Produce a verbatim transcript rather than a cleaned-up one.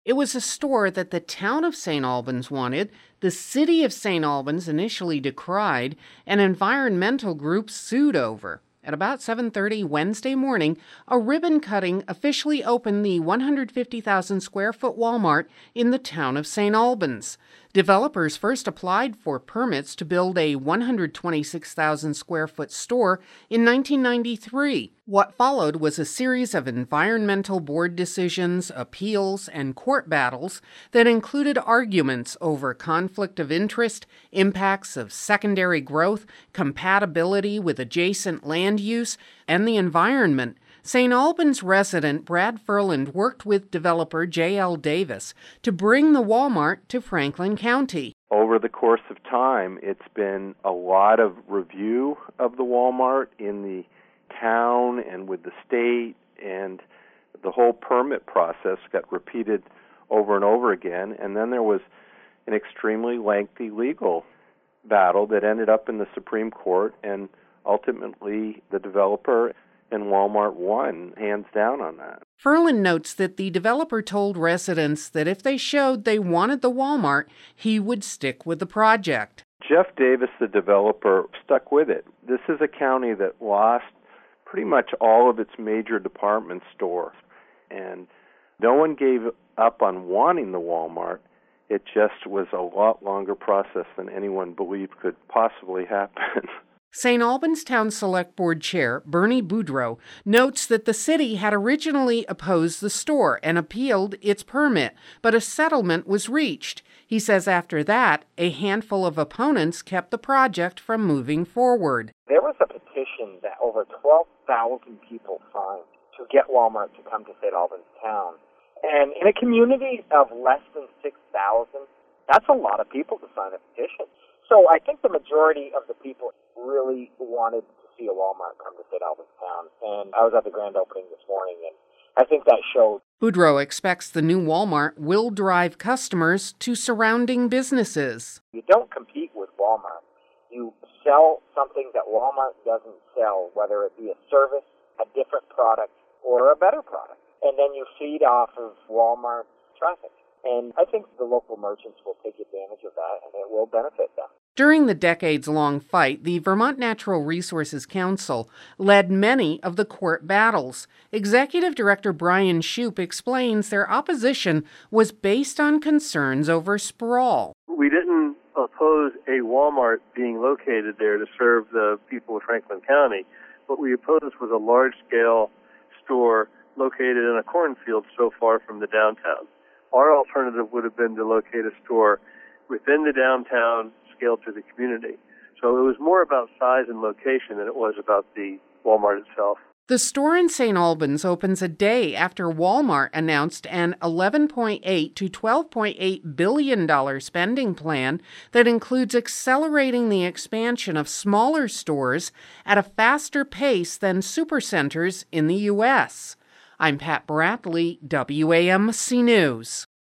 It was a store that the town of Saint Albans wanted, the city of Saint Albans initially decried, and environmental groups sued over. At about seven thirty Wednesday morning, a ribbon cutting officially opened the one hundred fifty thousand square foot Walmart in the town of Saint Albans. Developers first applied for permits to build a one hundred twenty-six thousand square foot store in nineteen ninety-three. What followed was a series of environmental board decisions, appeals, and court battles that included arguments over conflict of interest, impacts of secondary growth, compatibility with adjacent land use, and the environment. Saint Albans resident Brad Furland worked with developer J L Davis to bring the Walmart to Franklin County. Over the course of time, it's been a lot of review of the Walmart in the town and with the state, and the whole permit process got repeated over and over again. And then there was an extremely lengthy legal battle that ended up in the Supreme Court, and ultimately the developer and Walmart won, hands down on that. Furland notes that the developer told residents that if they showed they wanted the Walmart, he would stick with the project. Jeff Davis, the developer, stuck with it. This is a county that lost pretty much all of its major department stores, and no one gave up on wanting the Walmart. It just was a lot longer process than anyone believed could possibly happen. Saint Albans Town Select Board Chair Bernie Boudreau notes that the city had originally opposed the store and appealed its permit, but a settlement was reached. He says after that, a handful of opponents kept the project from moving forward. There was a petition that over twelve thousand people signed to get Walmart to come to Saint Albans Town. And in a community of less than six thousand, that's a lot of people to sign a petition. So I think the majority of the people really wanted to see a Walmart come to Saint Albans Town. And I was at the grand opening this morning, and I think that showed. Boudreau expects the new Walmart will drive customers to surrounding businesses. You don't compete with Walmart. You sell something that Walmart doesn't sell, whether it be a service, a different product, or a better product. And then you feed off of Walmart traffic. And I think the local merchants will take advantage of that, and it will benefit them. During the decades-long fight, the Vermont Natural Resources Council led many of the court battles. Executive Director Brian Shoup explains their opposition was based on concerns over sprawl. We didn't oppose a Walmart being located there to serve the people of Franklin County. What we opposed was a large-scale store located in a cornfield so far from the downtown. Our alternative would have been to locate a store within the downtown, scaled to the community. So it was more about size and location than it was about the Walmart itself. The store in Saint Albans opens a day after Walmart announced an eleven point eight to twelve point eight billion dollars spending plan that includes accelerating the expansion of smaller stores at a faster pace than supercenters in the U S I'm Pat Bradley, W A M C News.